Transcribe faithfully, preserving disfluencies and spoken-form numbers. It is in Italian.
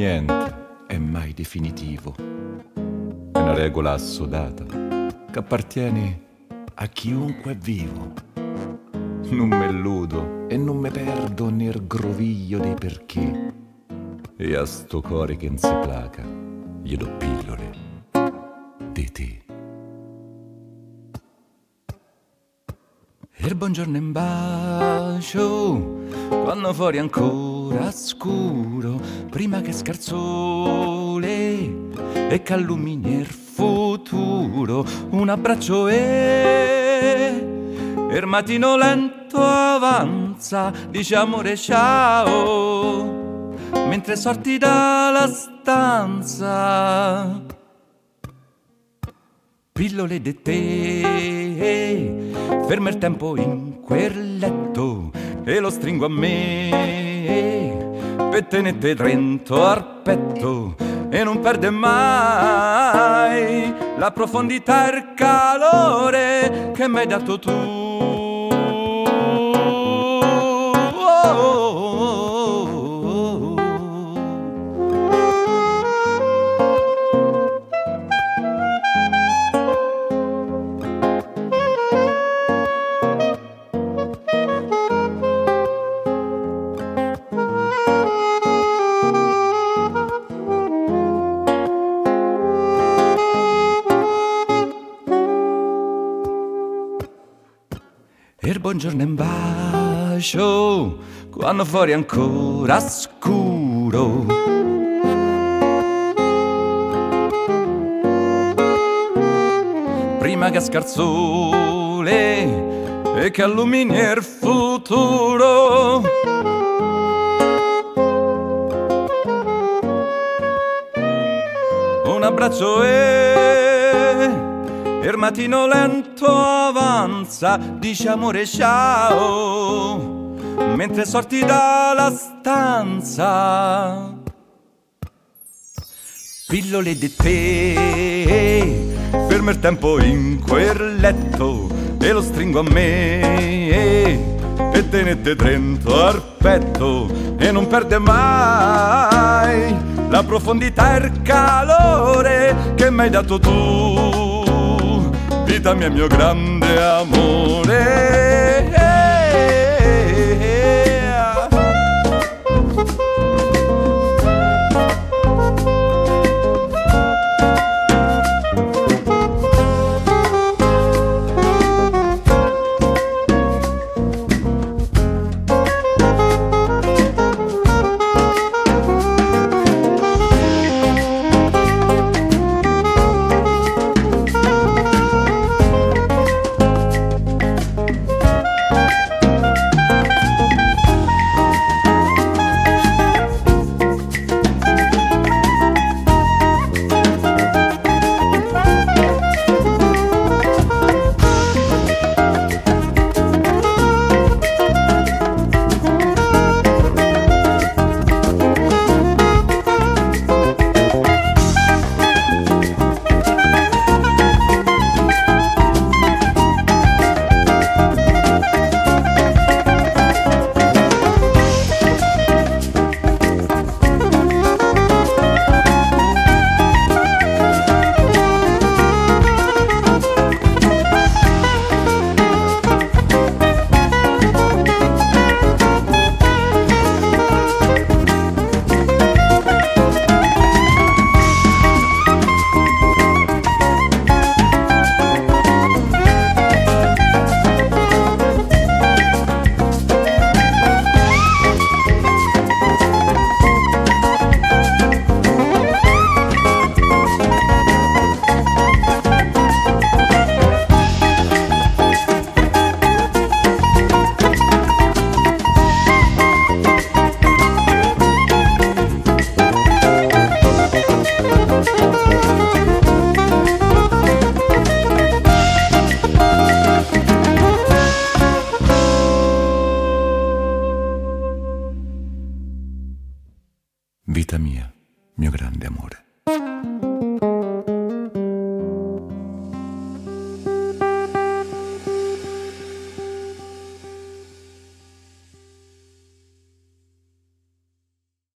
Niente è mai definitivo. È una regola assodata che appartiene a chiunque è vivo. Non me illudo e non me perdo nel groviglio dei perché. E a sto core che non si placa, gli do pillole di te. Il buongiorno in bacio, quando fuori ancora scuro, prima che scarsole e che illumini il futuro. Un abbraccio e il mattino lento avanza, dice amore ciao, mentre sorti dalla stanza. Pillole di te, ferma il tempo in quel letto e lo stringo a me, per tenete trento al petto e non perde mai la profondità e il calore che mi hai dato tu. Oh, oh, oh, oh, oh. Il buongiorno in bacio, quando fuori ancora scuro. Prima che scarsole e che illumini il futuro. Un abbraccio e il mattino lento avanza, dice amore ciao, mentre sorti dalla stanza. Pillole di te, ferma il tempo in quel letto e lo stringo a me, e tenete trento al petto e non perde mai la profondità e il calore che mi hai dato tu. Vita mia, mio grande amore.